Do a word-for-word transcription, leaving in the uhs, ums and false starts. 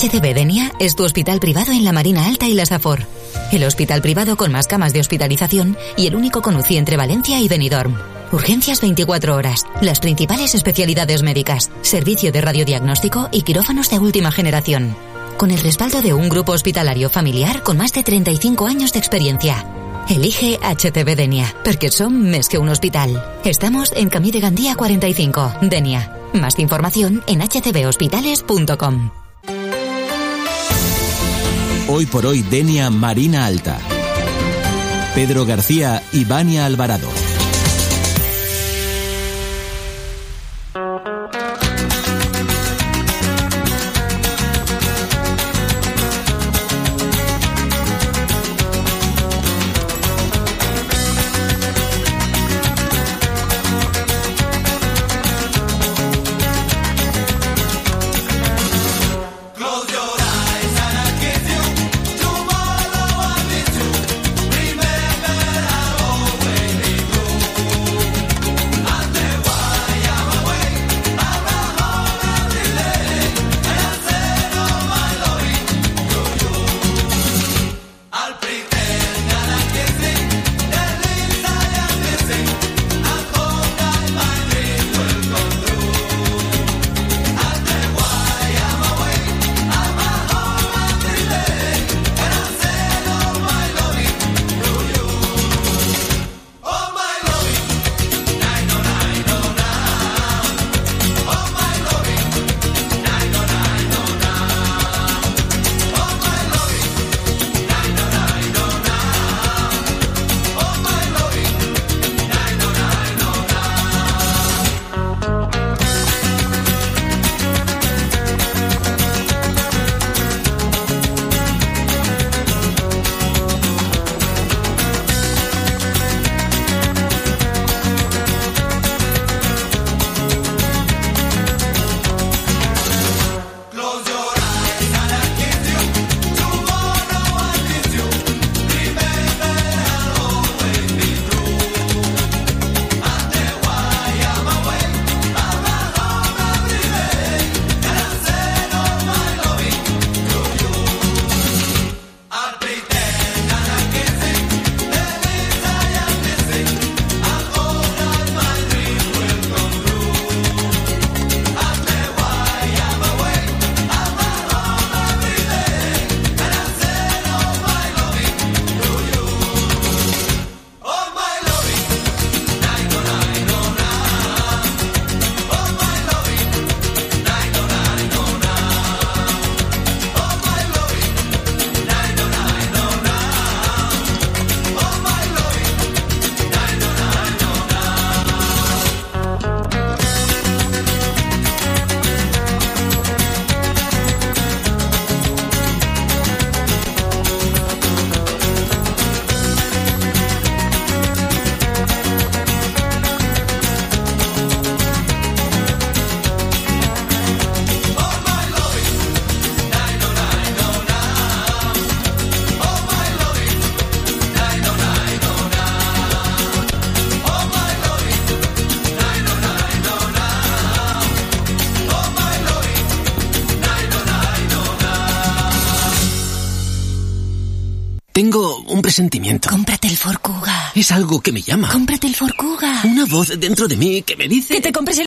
H C B Denia es tu hospital privado en la Marina Alta y la Safor. El hospital privado con más camas de hospitalización y el único con U C I entre Valencia y Benidorm. Urgencias veinticuatro horas, las principales especialidades médicas, servicio de radiodiagnóstico y quirófanos de última generación. Con el respaldo de un grupo hospitalario familiar con más de treinta y cinco años de experiencia. Elige H C B Denia, porque son más que un hospital. Estamos en Camí de Gandía cuarenta y cinco, Denia. Más información en h c b hospitales punto com. Hoy por hoy Denia Marina Alta. Pedro García y Vania Alvarado. Tengo un presentimiento. Cómprate el Ford Kuga. Es algo que me llama. Cómprate el Ford Kuga. Una voz dentro de mí que me dice... Que te compres el